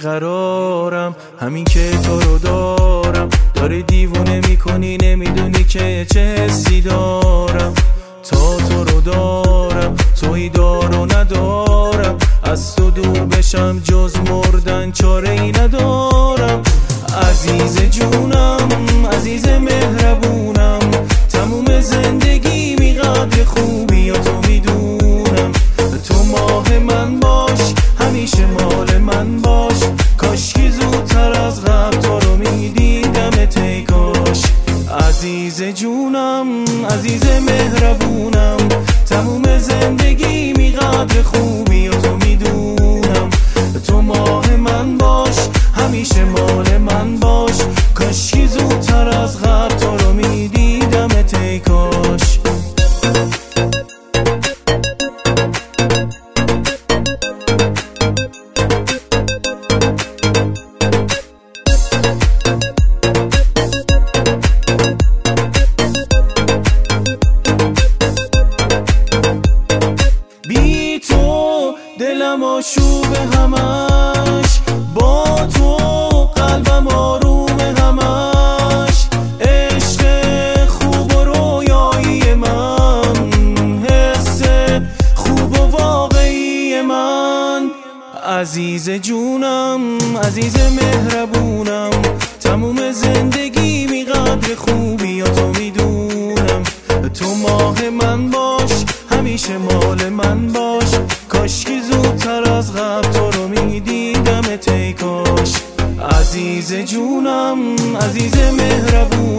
بیقرارم، همین که تو رو دارم داری دیوونه میکنی، نمیدونی که چه حسی دارم. تا تو رو دارم تویی دار و ندارم، از تو دور بشم جز مردن چاره ای ندارم. عزیز جونم، عزیز مهربونم، تموم زندگی می قدر خوبی یا تو میدونم. تو ماه من باش، همیشه مال من باش، کاشکی زودتر از قبل تو رو میدیدم ای کاش. عزیز جونم، عزیز مهربونم، تموم زندگی می قدر خوبی یا تو میدونم. تو ماه من باش، همیشه مال من باش، کاشکی زودتر از قبل تو رو میدیدم ای کاش. بی تو دلم آشوب همش، با تو قلبم آروم همش. عشق خوب و رویایی من، حس خوب و واقعی من. عزیز جونم، عزیز مهربونم، تموم زندگی می قدر خوبی یا تو میدونم. تو ماه من باش، همیشه مال من باش، کاشکی زودتر از قبل تو رو میدیدم ای کاش. عزیز جونم، عزیز مهربونم،